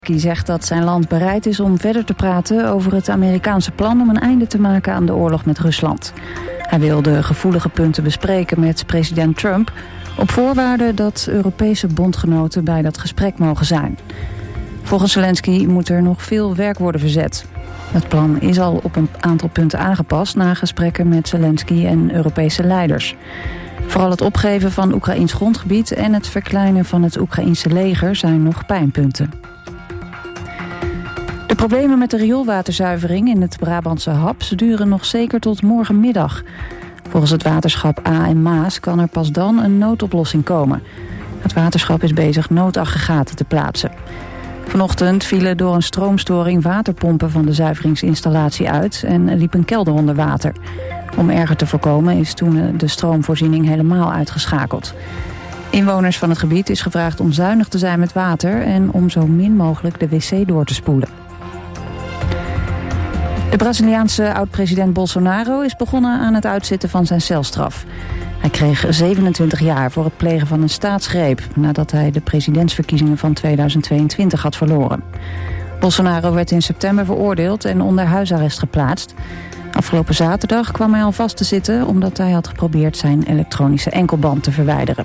Zelensky zegt dat zijn land bereid is om verder te praten over het Amerikaanse plan om een einde te maken aan de oorlog met Rusland. Hij wil de gevoelige punten bespreken met president Trump, op voorwaarde dat Europese bondgenoten bij dat gesprek mogen zijn. Volgens Zelensky moet er nog veel werk worden verzet. Het plan is al op een aantal punten aangepast na gesprekken met Zelensky en Europese leiders. Vooral het opgeven van Oekraïns grondgebied en het verkleinen van het Oekraïense leger zijn nog pijnpunten. De problemen met de rioolwaterzuivering in het Brabantse Haps duren nog zeker tot morgenmiddag. Volgens het waterschap A en Maas kan er pas dan een noodoplossing komen. Het waterschap is bezig noodaggregaten te plaatsen. Vanochtend vielen door een stroomstoring waterpompen van de zuiveringsinstallatie uit en liep een kelder onder water. Om erger te voorkomen is toen de stroomvoorziening helemaal uitgeschakeld. Inwoners van het gebied is gevraagd om zuinig te zijn met water en om zo min mogelijk de wc door te spoelen. De Braziliaanse oud-president Bolsonaro is begonnen aan het uitzitten van zijn celstraf. Hij kreeg 27 jaar voor het plegen van een staatsgreep nadat hij de presidentsverkiezingen van 2022 had verloren. Bolsonaro werd in september veroordeeld en onder huisarrest geplaatst. Afgelopen zaterdag kwam hij al vast te zitten omdat hij had geprobeerd zijn elektronische enkelband te verwijderen.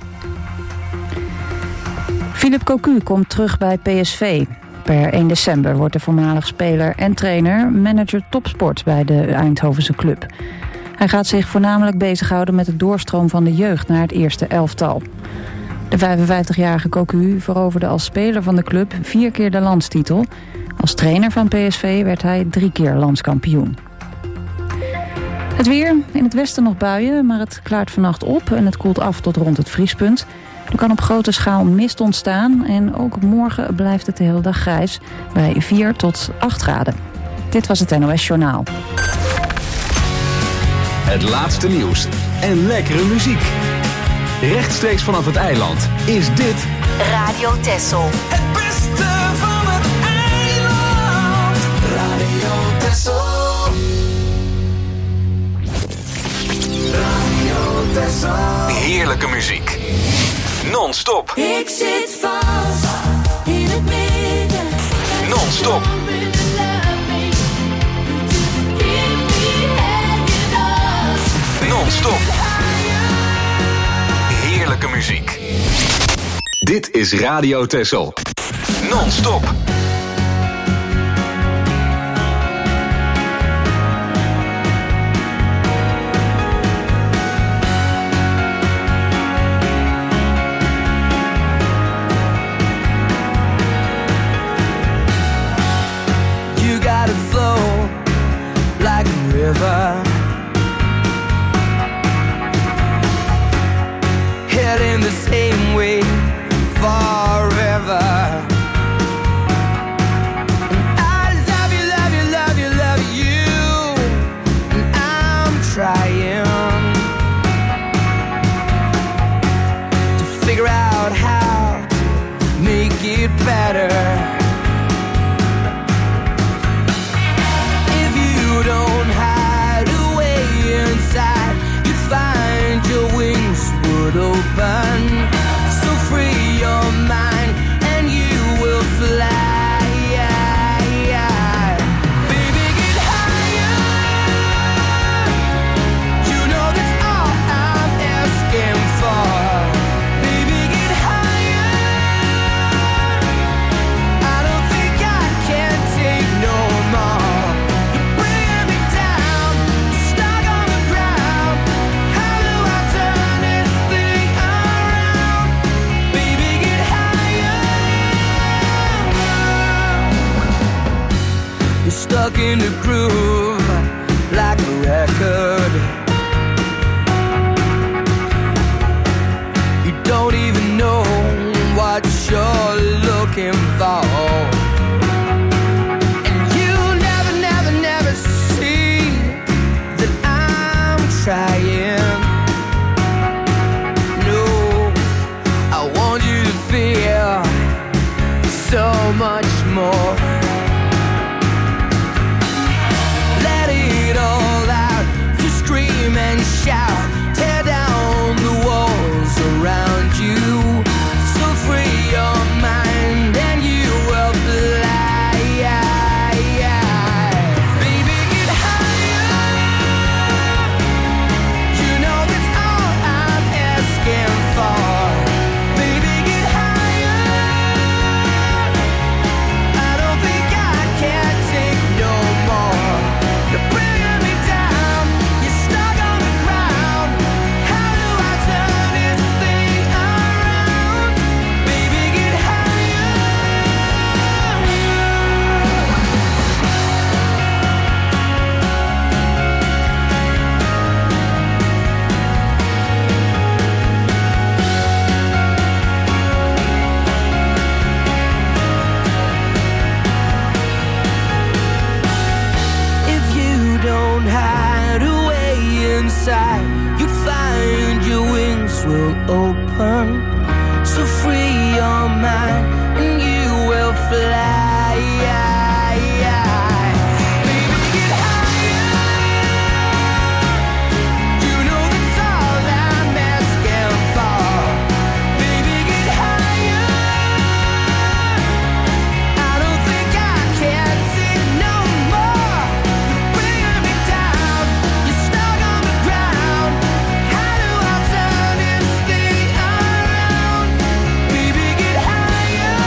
Philippe Cocu komt terug bij PSV. Per 1 december wordt de voormalig speler en trainer manager topsport bij de Eindhovense club. Hij gaat zich voornamelijk bezighouden met het doorstroom van de jeugd naar het eerste elftal. De 55-jarige Cocu veroverde als speler van de club 4 keer de landstitel. Als trainer van PSV werd hij 3 keer landskampioen. Het weer, in het westen nog buien, maar het klaart vannacht op en het koelt af tot rond het vriespunt. Er kan op grote schaal mist ontstaan en ook morgen blijft het de hele dag grijs bij 4 tot 8 graden. Dit was het NOS Journaal. Het laatste nieuws en lekkere muziek. Rechtstreeks vanaf het eiland is dit Radio Texel. Het beste van het eiland. Radio Texel. Radio Texel. heerlijke muziek. Non-stop. Ik zit vast in het midden. Non-stop. Non-stop. Heerlijke muziek. Dit is Radio Texel. Non-stop. You gotta flow like a river. Heading the same way forever. And I love you, love you, love you, love you. And I'm trying to figure out how to make it better. If you don't hide away inside, you find your wings would open. So free your mind and you will fly. Baby, get higher. You know that's all I'm asking for. Baby, get higher. I don't think I can take no more. You're bringing me down, stuck on the ground. How do I turn this thing around? Baby, get higher. You're stuck in the groove like a record. You don't even know what you're looking for. And you never, never, never see that I'm trying. No, I want you to feel so much more. Baby, get higher. You know that's all I'm asking for. Baby, get higher. I don't think I can take no more. You're bringing me down. You're stuck on the ground. How do I turn this thing around? Baby, get higher.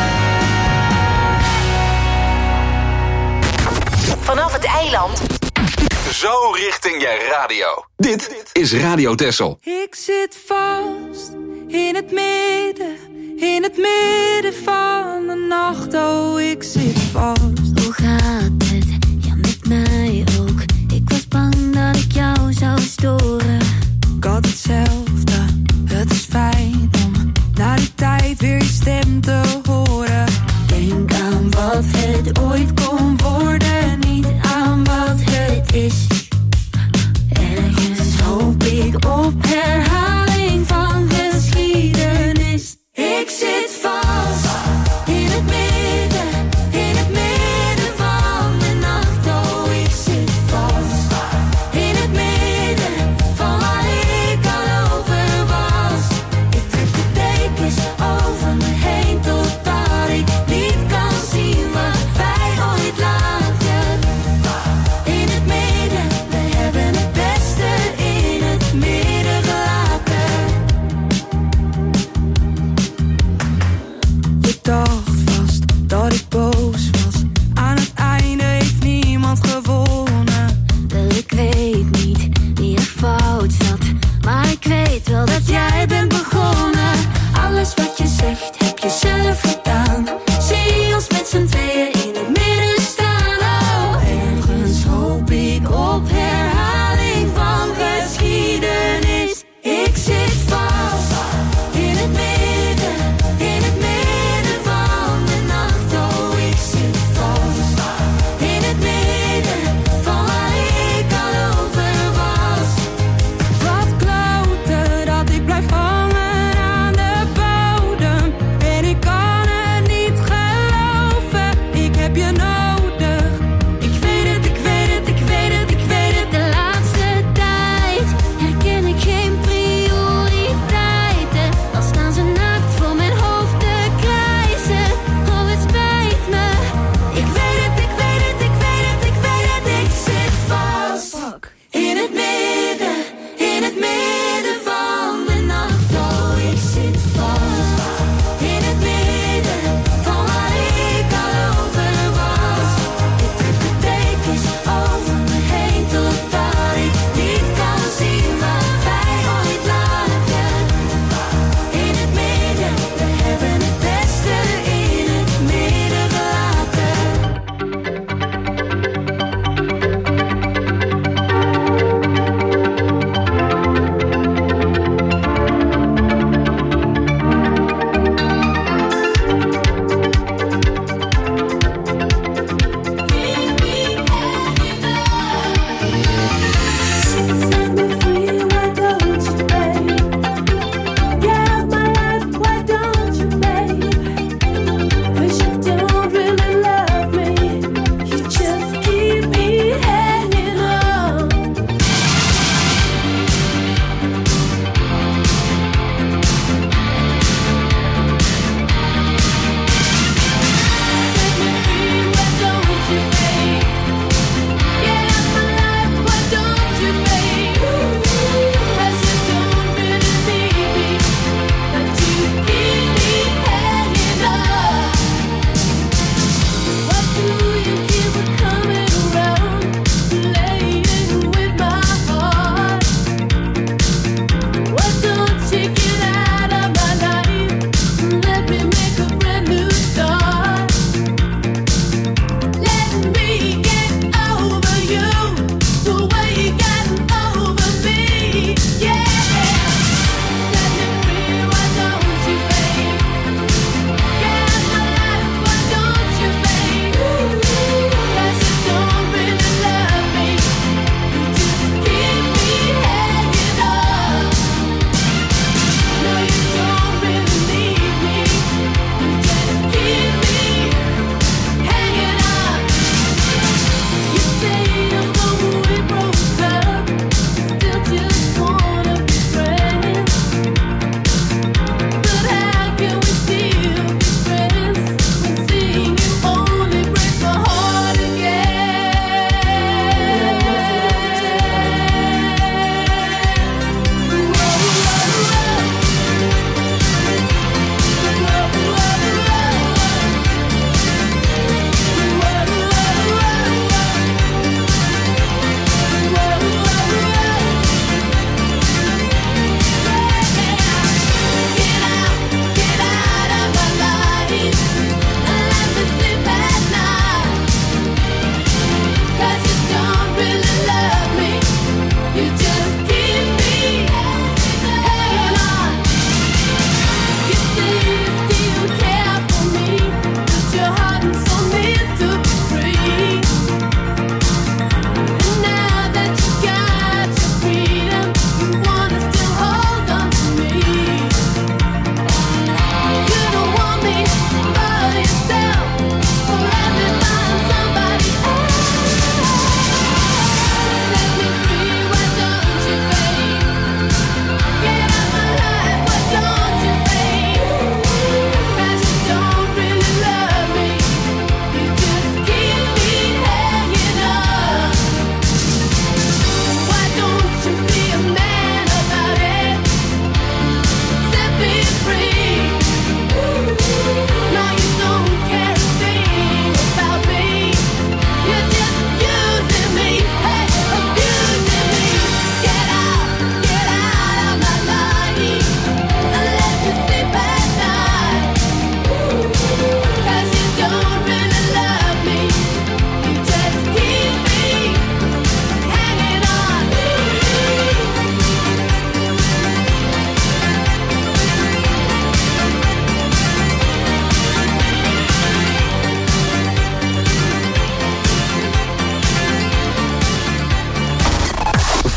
Vanaf het eiland. Zo richting je radio. Dit is Radio Texel. Ik zit vast in het midden van de nacht. Oh, ik zit vast. Hoe gaat het? Ja, met mij ook. Ik was bang dat ik jou zou storen. Ik had hetzelfde. Het is fijn om na die tijd weer je stem te horen. Denk aan wat het ooit kon worden, niet aan wat het is. Ergens hoop ik op herhaling van geschiedenis. Ik zit vast in het midden van de nacht. Oh, ik zit vast in het midden van waar ik al over was. Ik trek de dekens over me heen totdat ik niet kan zien wat wij ooit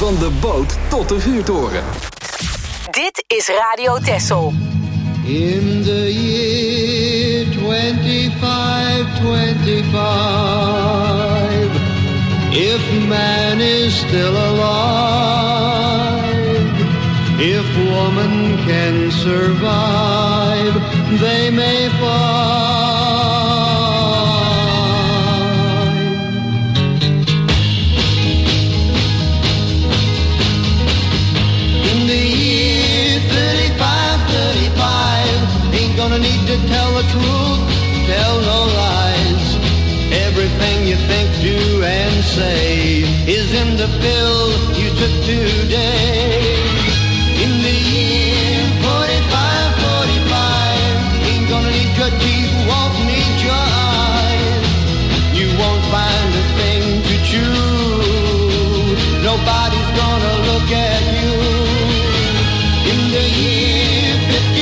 Van de boot tot de vuurtoren. Dit is Radio Texel. In the year 2525, if man is still alive, if woman can survive, they may find. In the year 3535, ain't gonna need to tell the truth, tell no lies. Everything you think, do, and say is in the pill you took today. In the year 4545, ain't gonna need your teeth, won't need your eyes. You won't find a thing to chew, nobody's gonna look at you. In the year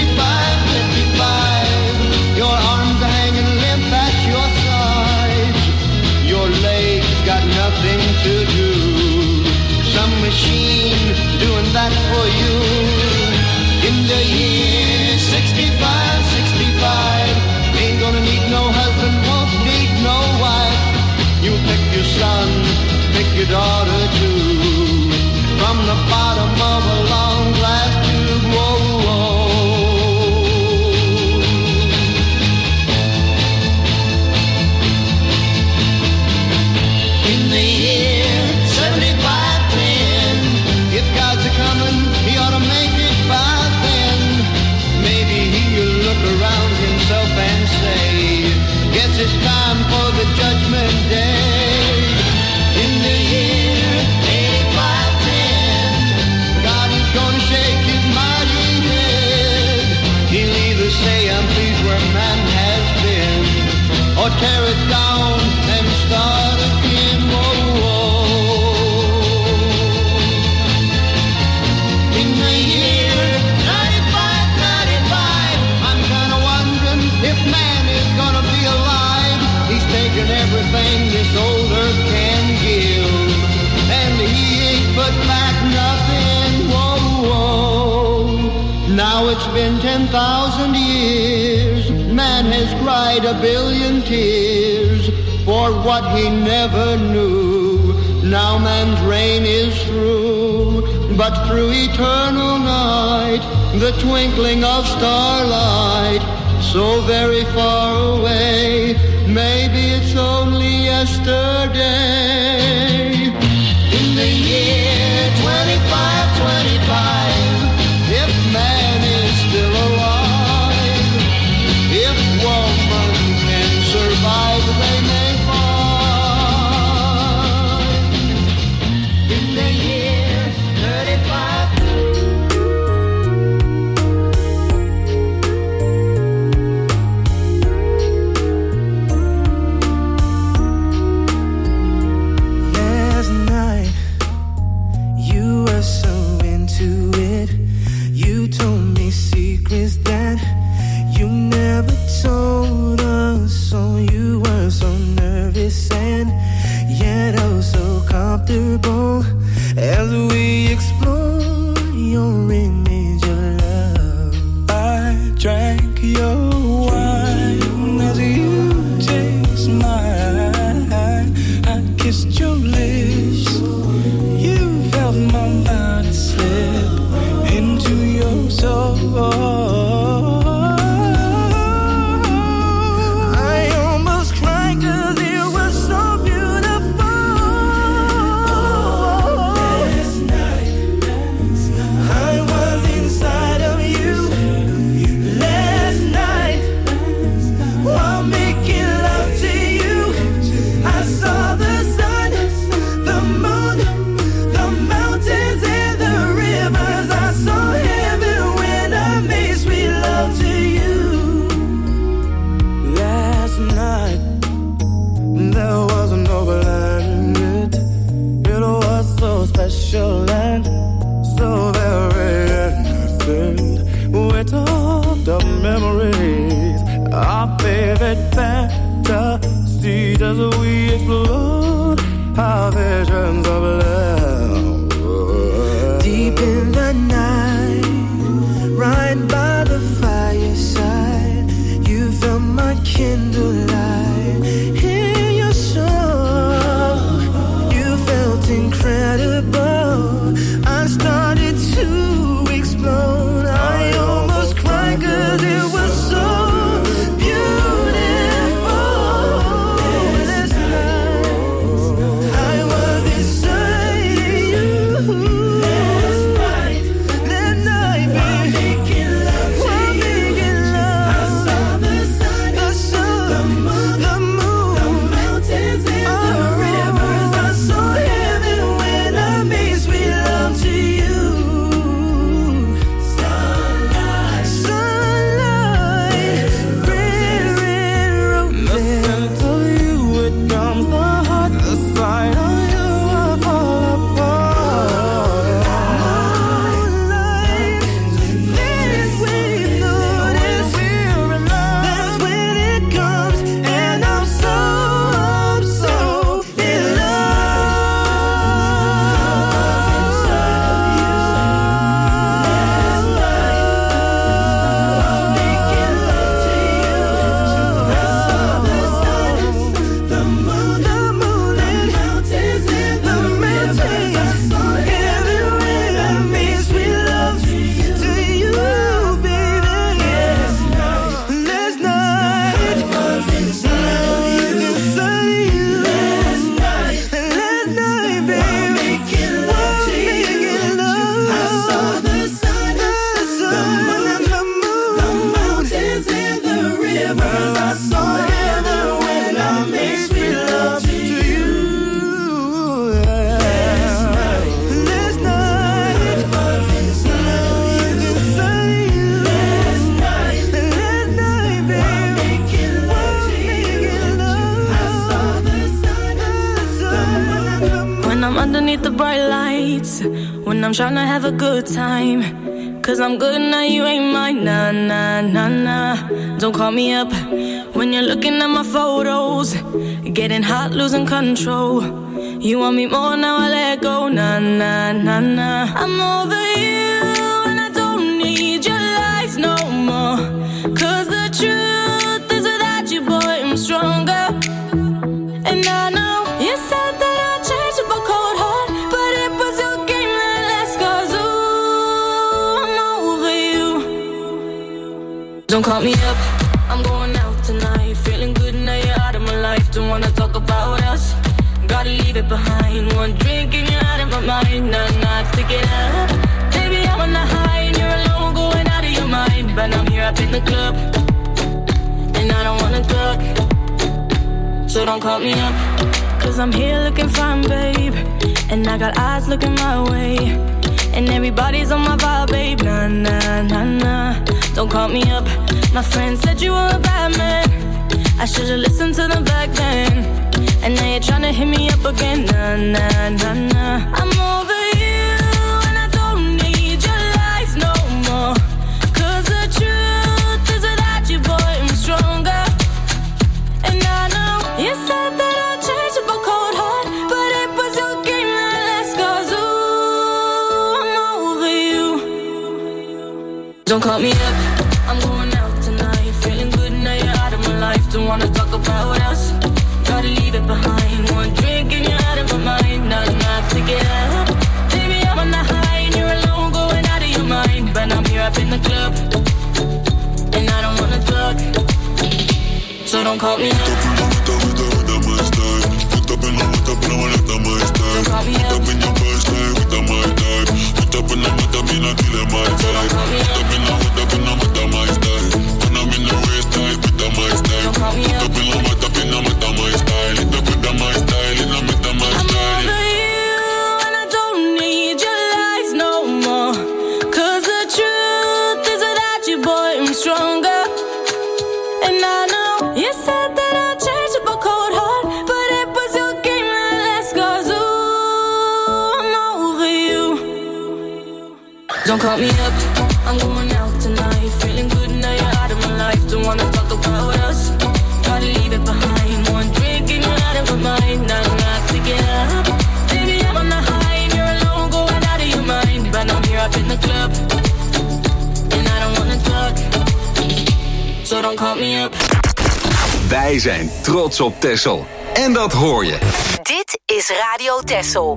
5555, your arms are hanging limp at your sides. Your legs got nothing to do, some machine doing that for you. In the year 6565, ain't gonna need no husband, won't need no wife. You pick your son, pick your daughter too, from the bottom of a long glass tube. Whoa, whoa. In the year 7510, if God's a-comin', he ought to make it by then. Maybe he'll look around himself and say, guess it's time for the judgment day. In the year 8510, God is gonna shake his mighty head. He'll either say, I'm pleased where man has been, or tear it down and start again. Whoa, whoa. In the year 9595, I'm kinda wondering if man is gonna be alive. He's taken everything this old earth can give, and he ain't put back nothing. Whoa, whoa. Now it's been 10,000 years, man has cried a billion tears for what he never knew. Now man's reign is through, but through eternal night, the twinkling of starlight, so very far away, maybe it's only yesterday. In the year 2525, if man is still alive, if woman can survive, they may find. In the year 35. Last night, you were so into it. You told me secrets that you never told us. So you were so nervous and yet oh so comfortable as we explore your image of love. I drank your wine as you taste mine. I kissed your lips. You felt my body slip into your soul. I almost cried 'cause it was so beautiful. Last night, I was inside of you. Last night, while making love to you, I saw the sun, the moon, the mountains and the rivers. I saw heaven when I made sweet love to you. Last night, there was no planet. It was so special and so very innocent. We talked of memories, our favorite fantasies as we explored our visions of love. underneath the bright lights when I'm trying to have a good time. 'Cause I'm good now, you ain't mine. Nah, nah, nah, nah. Don't call me up when you're looking at my photos. Getting hot, losing control. You want me more, now I let go. Nah, nah, nah, nah. I'm over you and I don't need your lies no more. 'Cause the truth is without you, boy, I'm stronger. And I know you said that I'd change up a cold heart, but it was your game that last. 'Cause ooh, I'm over you. Don't call me up, I'm going out tonight. Feeling good now you're out of my life. Don't wanna talk about us, gotta leave it behind. One drink and you're out of my mind. Nah, take it up. Baby, I'm on the high and you're alone, going out of your mind. But I'm here up in the club and I don't wanna talk, so don't call me up. 'Cause I'm here looking fine, babe, and I got eyes looking my way. And everybody's on my vibe, babe. Nah, nah, nah, nah. Don't call me up. My friend said you were a bad man. I should've listened to them back then. And now you're tryna hit me up again. Nah, nah, nah, nah. I'm over you and I don't need your lies no more. 'Cause the truth is without you, boy, I'm stronger. And I know you said that I'd change up a cold heart, but it was your game that last. 'Cause ooh, I'm over you. Don't call me up, I'm going out tonight. Feeling good now you're out of my life. Don't wanna talk about us, gotta leave it behind. One drink and you're out of my mind. Nah, take it up. Baby, I'm on the high and you're alone, going out of your mind. But I'm here up in the club and I don't wanna talk, so don't call me up. Don't call me up, I'm going out tonight. Feeling good now you're out of my life. Don't wanna talk about us, gotta leave it behind. One drink and you're out of my mind. Nah, take it up. Baby, I'm on the high and you're alone, going out of your mind. But I'm here up in the club and I don't wanna talk, so don't call me up. Wij zijn trots op Texel. En dat hoor je. Dit is Radio Texel.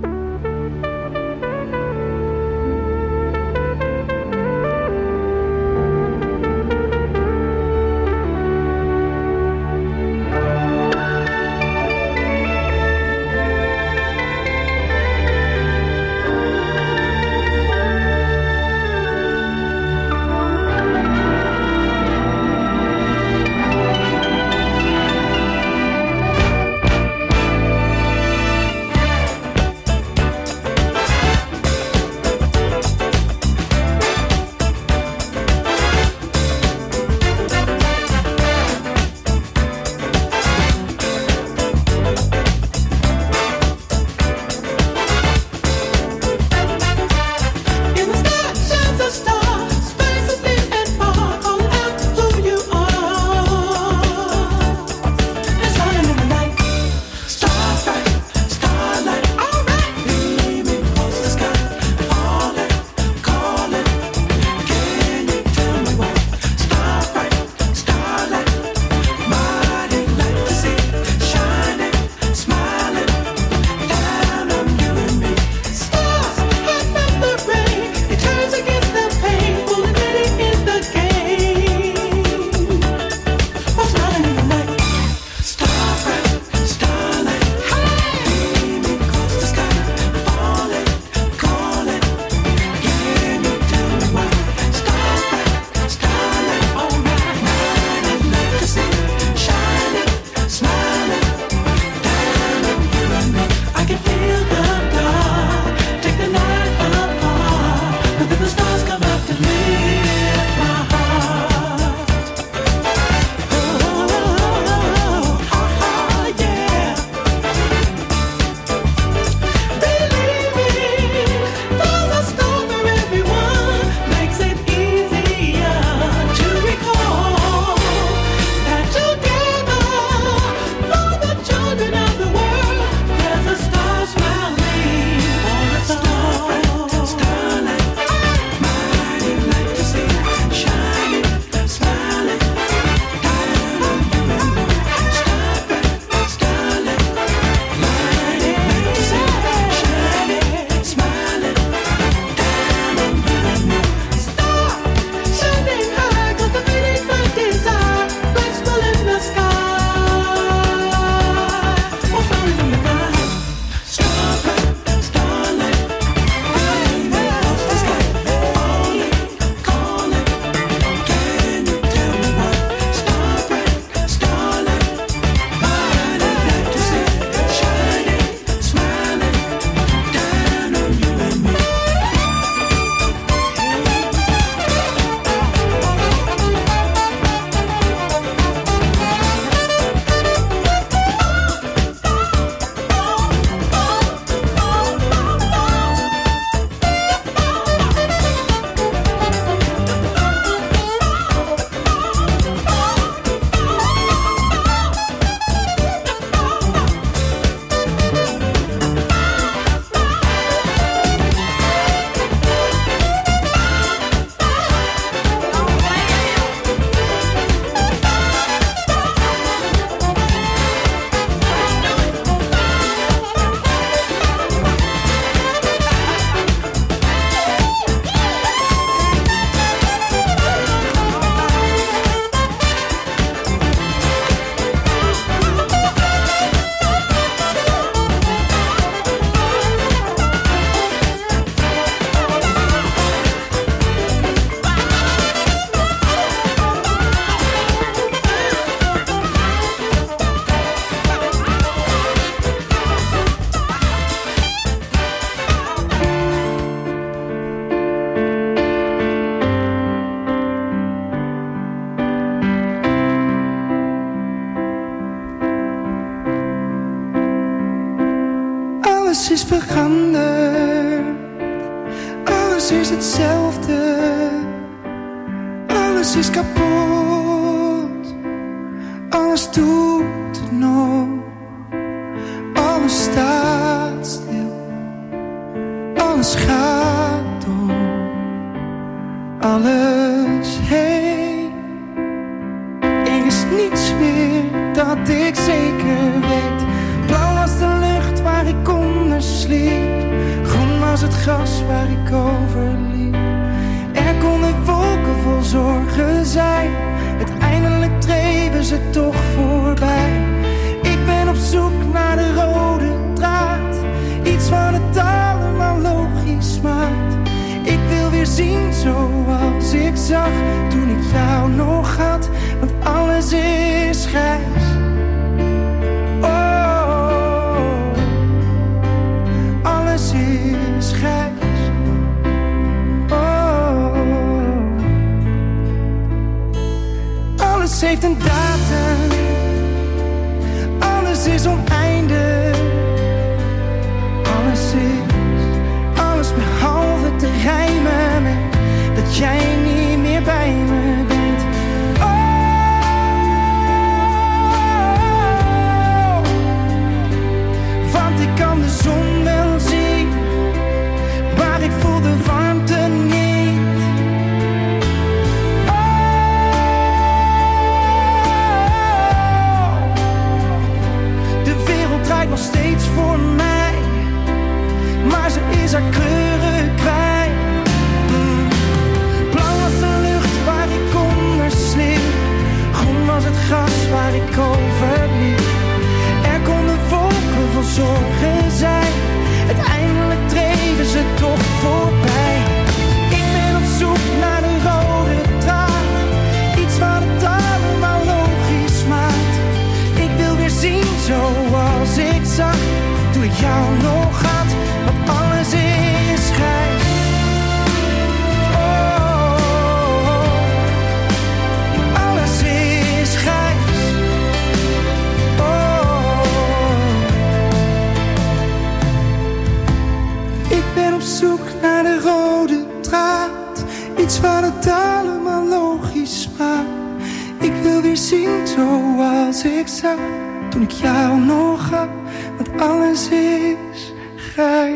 is veranderd. Alles is hetzelfde. Alles is kapot. Alles doet het nog. Alles staat stil. Alles gaat door. Alles heen. Er is niets meer dat ik zeker weet. Blauw was de lucht waar ik onder sliep. Groen was het gras waar ik over liep. Er konden wolken vol zorgen zijn. Uiteindelijk dreven ze toch voorbij. Ik ben op zoek naar de rode draad. Iets van het allemaal logisch maakt. Ik wil weer zien zoals ik zag toen ik jou nog had. Want alles is grijs. Oh, alles is grijs. Oh, alles heeft een datum. Alles is oneindig. Alles behalve te rijmen met dat jij niet meer bij me bent. Oh, want ik kan de zon wel zien, maar ik voel de warmte niet. Oh, de wereld draait nog steeds voor mij, maar ze is haar kleuren kwijt. Blauw was de lucht waar ik onder sliep. Groen was het gras waar ik over liep. Er konden wolken vol zorgen zijn. Uiteindelijk dreven ze toch voorbij. Ik ben op zoek naar de rode draad. Iets wat het allemaal logisch maakt. Ik wil weer zien zoals ik zag toen ik jou nog had. Want alles is grijs. Oh, alles is grijs. Oh, ik ben op zoek naar de rode draad. Iets wat het allemaal logisch maakt. Ik wil weer zien zoals ik zag toen ik jou nog had. Want alles is grijs.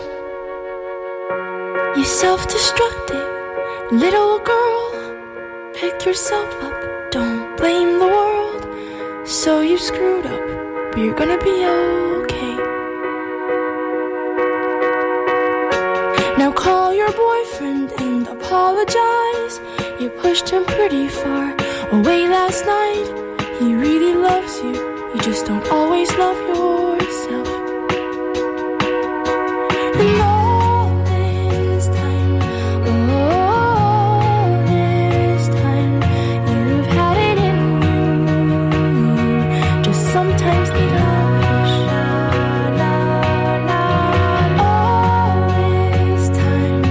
You self-destructive little girl. Pick yourself up, don't blame the world. So you screwed up, but you're gonna be okay. Now call your boyfriend and apologize. You pushed him pretty far away last night. He really loves you, you just don't always love yourself. And all this time, you've had it in you. Just sometimes need a push. All this time,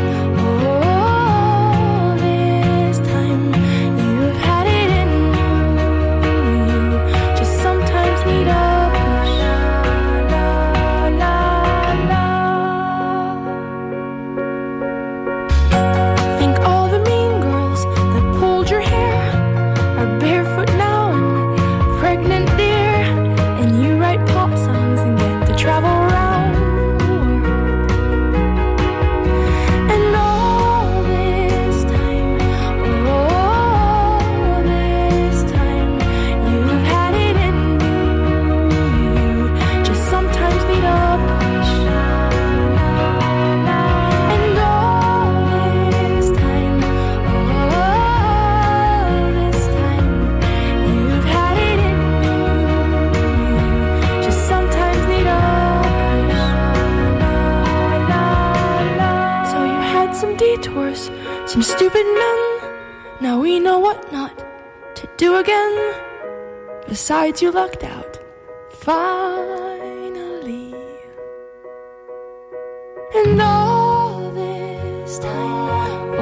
you've had it in you. Just sometimes need a push. Think all the mean girls that pulled your hair are barefoot now and pregnant, dear. And you write pop songs and get to travel around the world. And all this time, you've had it in you. Just sometimes need a push. And all this time, you've had it in you. Just sometimes need a push. So you had some detours, some stupid men. Now we know what not to do again. Besides, you lucked out. Finally. And all this time,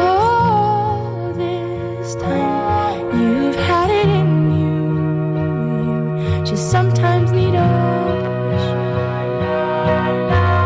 you've had it in you. Just sometimes need a push.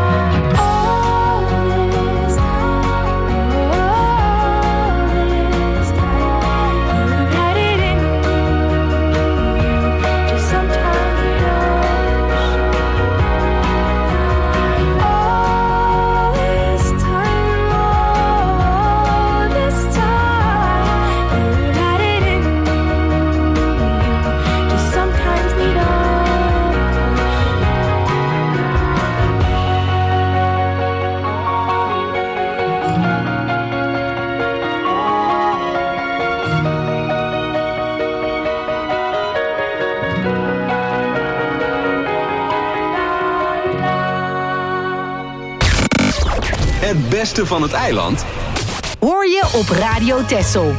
Het beste van het eiland Hoor je op Radio Texel.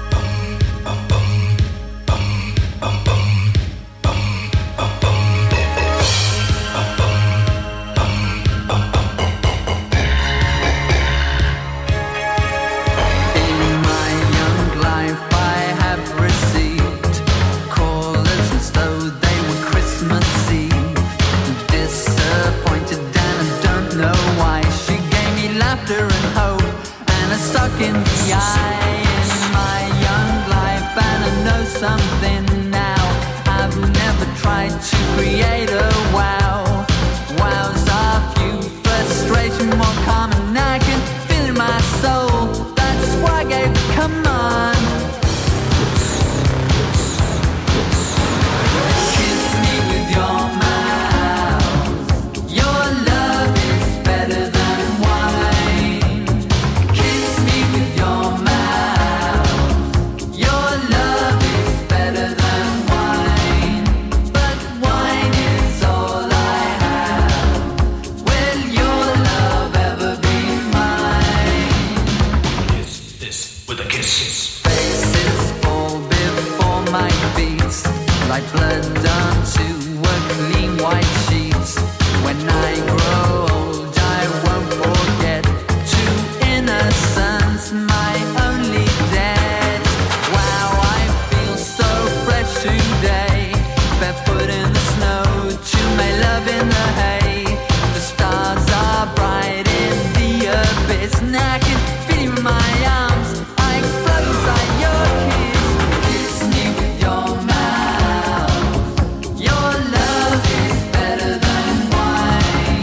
In the eye in my young life, and I know something now. I've never tried to create a wow. Wows are few, frustration more common. I can feel in my soul. That's why I gave the command. Kiss me with your mouth. Your love is better than wine. Kiss me with your mouth. Your love is better than wine. But wine is all I have. Will your love ever be mine? Kiss this with a kiss. Faces fall before my feet, like blood onto a clean white sheet. When I grow old, I won't forget to innocence, my only debt. Wow, I feel so fresh today, barefoot in the snow, to my love in the hay. The stars are bright in the abyss, and I can feel you in my arms. I explode inside your kiss. Kiss me with your mouth. Your love is better than wine.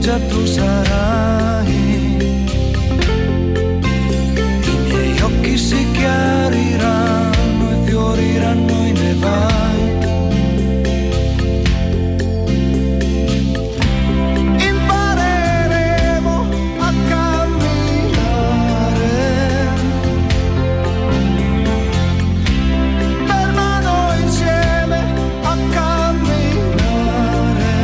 già tu sarai. I miei occhi si chiariranno e fioriranno i nevai. Impareremo a camminare per mano insieme a camminare.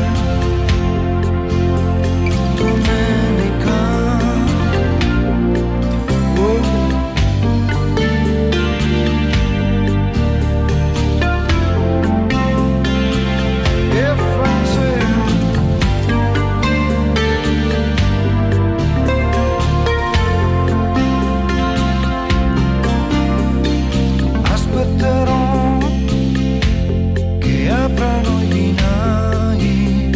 Domenica, e Francesco. Aspetterò che aprano i binari.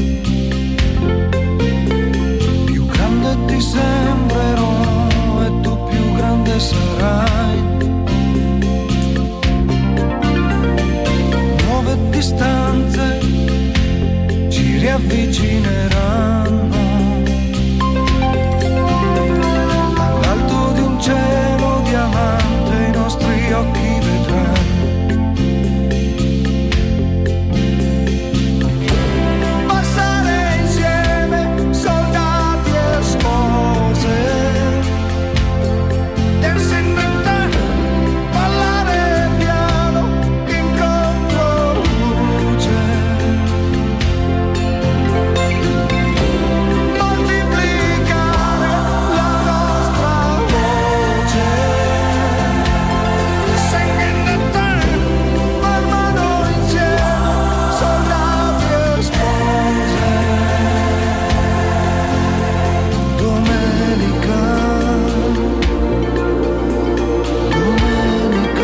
Più grande ti sembrerò e tu più grande sarai. Nuove distanze ci riavvicineranno. All'alto di un cielo diamante i nostri occhi vedranno. Passare insieme soldati e spose. Dancing the time, ballare piano in controluce. Moltiplicare la nostra voce. Singing the time, per mano insieme, soldati e spose. Domenica, domenica.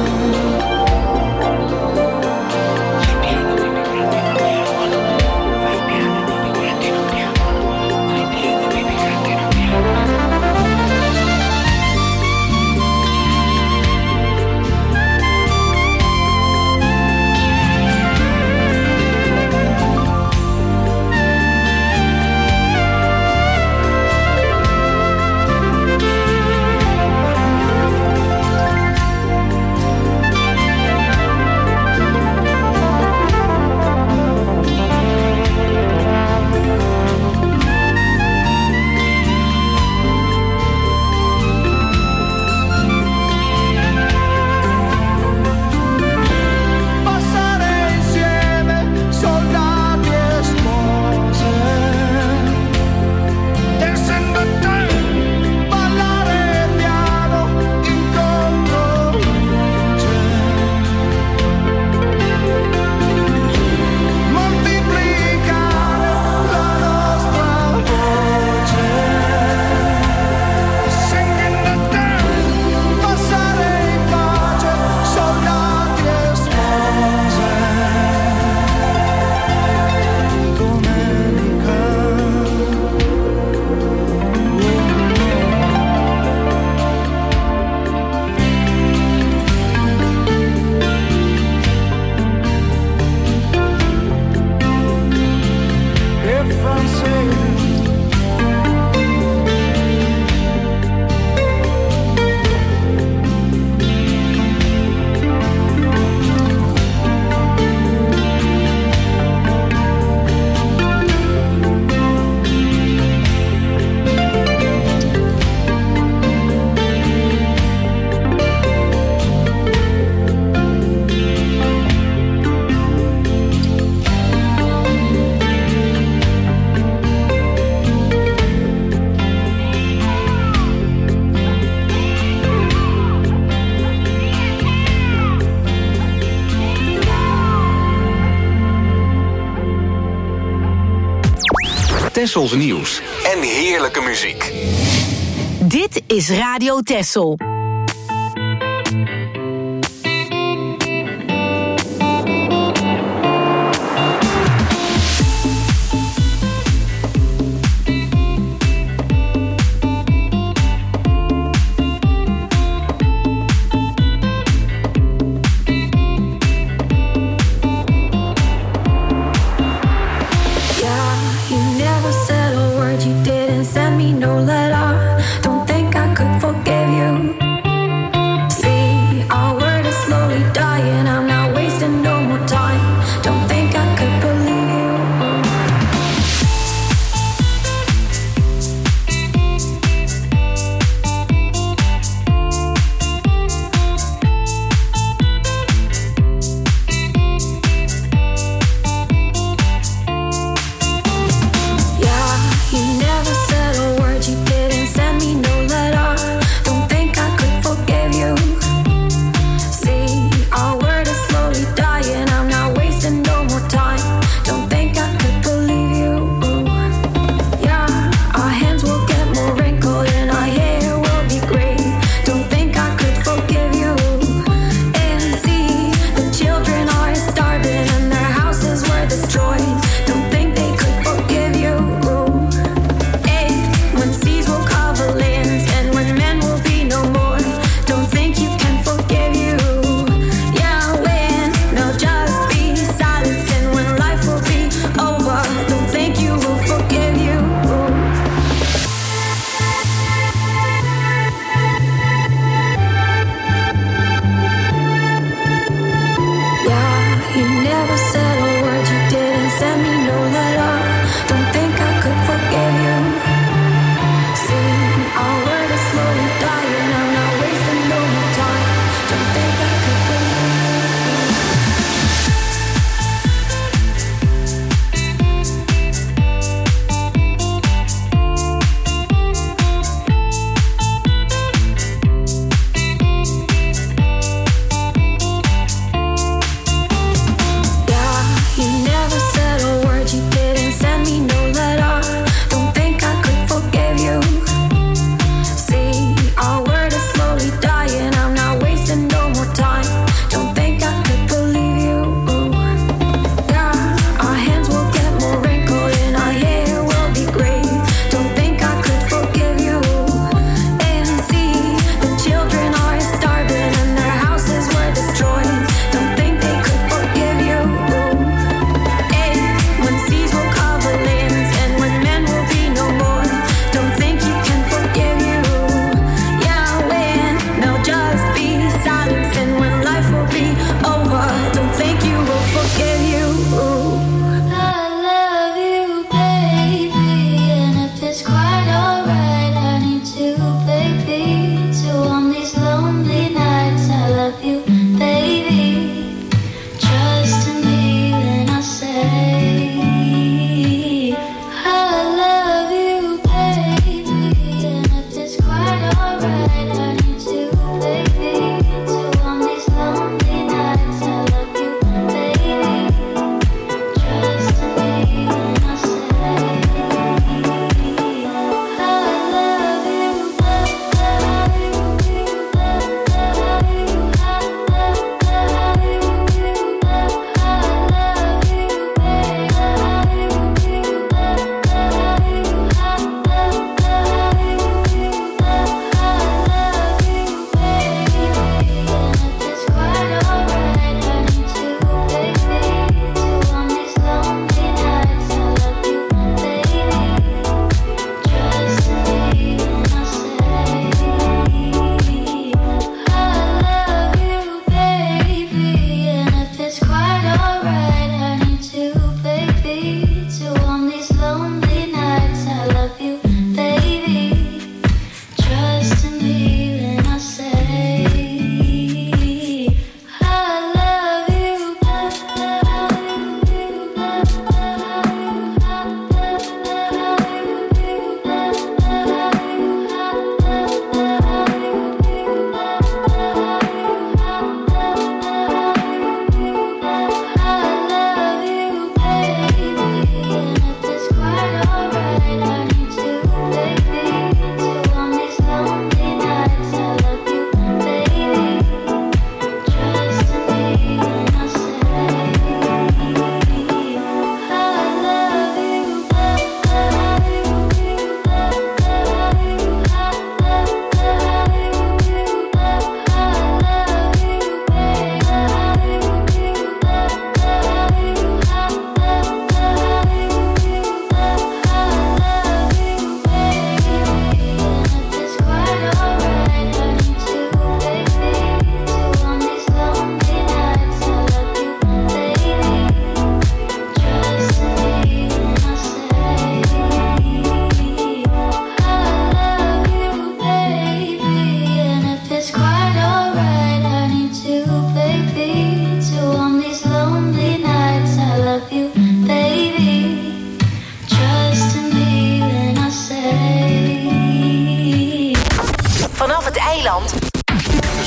Fai piano, baby, grandi non ti amano. Fai piano, baby, grandi non ti amano. Fai piano, baby, grandi non ti amano. Passare insieme soldati e spose. Dancing the time, ballare piano in controluce. Moltiplicare la nostra voce. Singing the time, passare in pace soldati e spose. Domenica, e Francesco. Tessels nieuws en heerlijke muziek. Dit is Radio Tessel. Yeah, you never said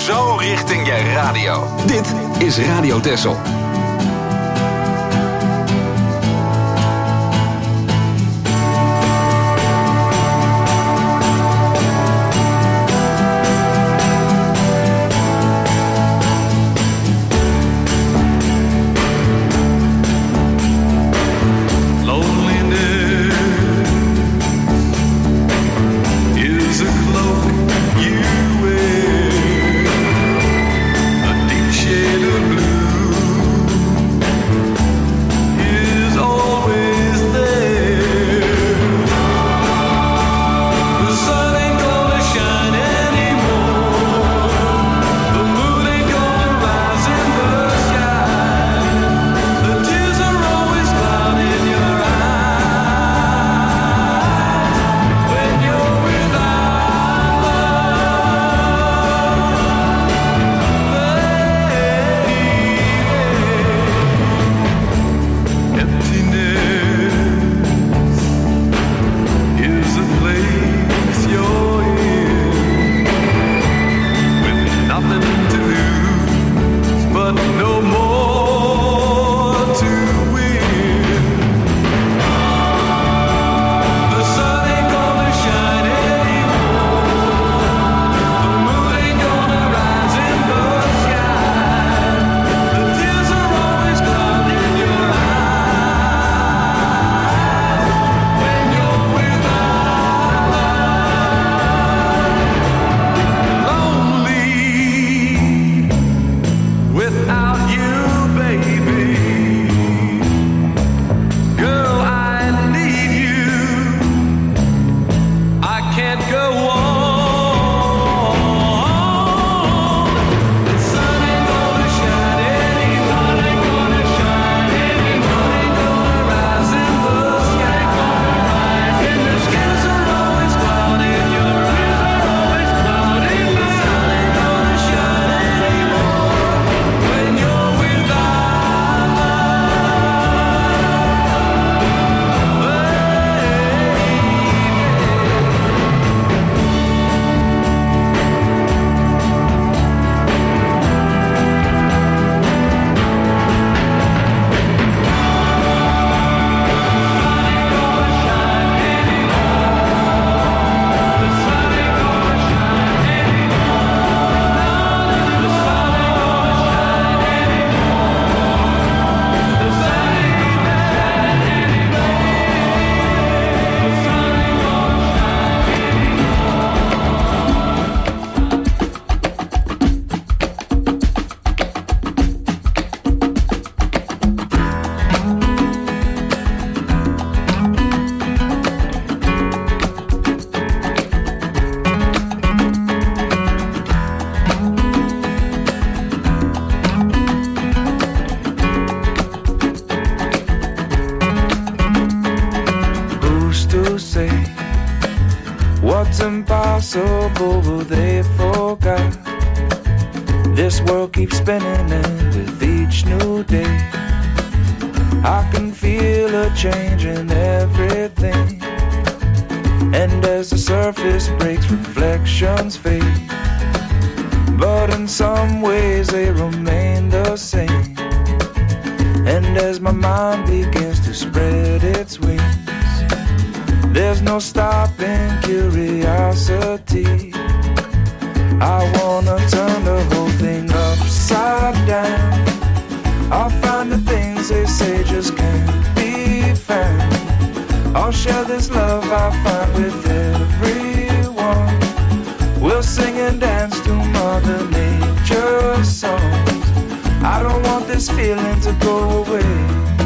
zo richting je radio. Dit is Radio Texel. What's impossible, but they forgot. This world keeps spinning, and with each new day I can feel a change in everything. And as the surface breaks, reflections fade, but in some ways they remain the same. And as my mind begins to spread its wings, there's no stopping curiosity. I wanna turn the whole thing upside down. I'll find the things they say just can't be found. I'll share this love I find with everyone. We'll sing and dance to Mother Nature's songs. I don't want this feeling to go away.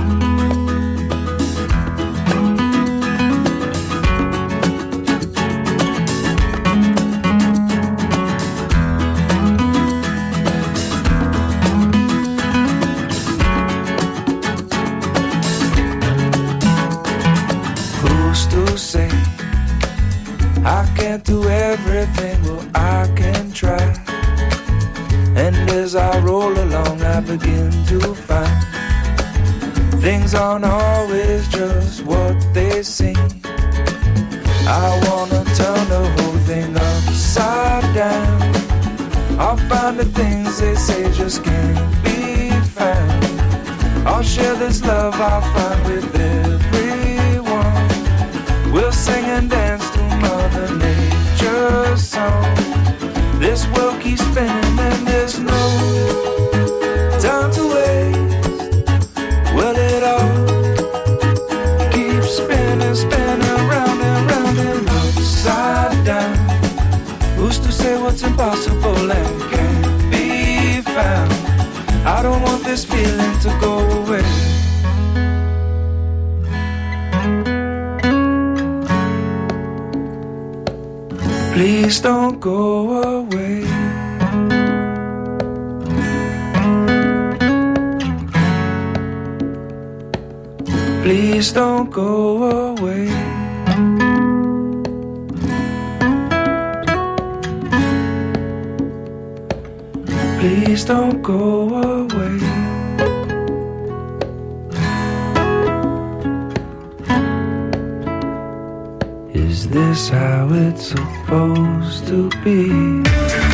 I can't do everything, well I can try. And as I roll along I begin to find things aren't always just what they seem. I wanna turn the whole thing upside down. I'll find the things they say just can't be found. I'll share this love I'll find with everyone. We'll sing and dance to Mother Nature's song. This world keeps spinning and there's no time to waste. Well, it all keeps spinning, spinning round and round and upside down. Who's to say what's impossible and can't be found? I don't want this feeling to go away. Please don't go away. Please don't go away. Please don't go away. Is this how it's supposed to be?